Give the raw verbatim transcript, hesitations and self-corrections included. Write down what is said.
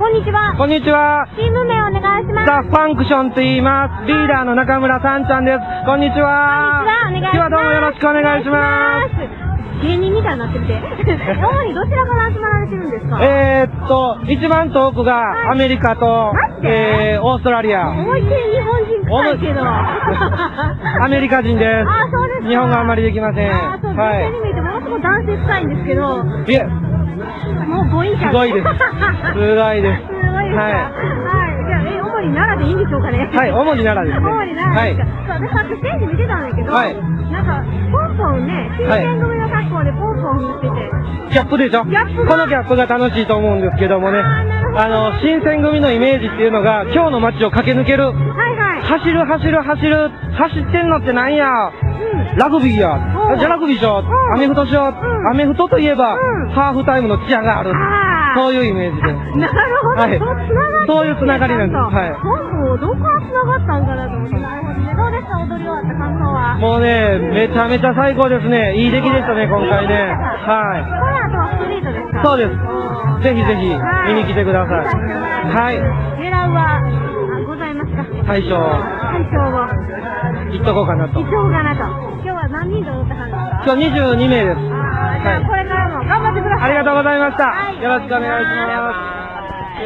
こんにちは。 こんにちは。 チーム名お願いします。 ザ・ファンクションと言います。リーダーの中村さんちゃんです。こんにちは。 こんにちは。お願いします。 今日はどうもよろしくお願いします。 芸人みたいになってきて。主にどちらから集まられてるんですか？ えーっと、一番遠くがアメリカと、えー、オーストラリア。 思いっきり日本人臭いけど。 アメリカ人です。 あ、そうですか。 日本語あんまりできません。 あ、そう、女性に見えてものすごく男性臭いんですけど。 いえ。 もう母音すごいです。すごいです。 すごいですか。はい。じゃあ、え、主に奈良でいいんでしょうかね。 はい、主に奈良ですね。 主に奈良ですか。そう、私さっきステージ見てたんだけど、なんか、ポンポンね、新選組の格好でポンポン振ってて。 ギャップでしょ？ギャップ。このギャップが楽しいと思うんですけどもね。あの、新選組のイメージっていうのが、今日の街を駆け抜ける。はいはい。走る走る走る。走ってんのってなんや？ラグビーや。じゃあラグビーしよう。アメフトしよう。アメフトといえば、ハーフタイムのチアがある。そういうイメージで。 なるほど。はい。 そういうつながりなんです。はい。 もうどこからつながったんかなと思って。なるほどね。どうですか、踊り終わった感想は。 もうね、めちゃめちゃ最高ですね。いい出来でしたね、今回ね。はい。 この後はストリートですか？ そうです。ぜひぜひ見に来てください。はい。 狙うはございますか？ 大賞。 大賞を。 行っとこうかなと。 行っとこうかなと。今日は何人で踊った感じですか？ 今日にじゅうにめいです。 はい。これからも頑張ってください。 ありがとうございました。よろしくお願いします。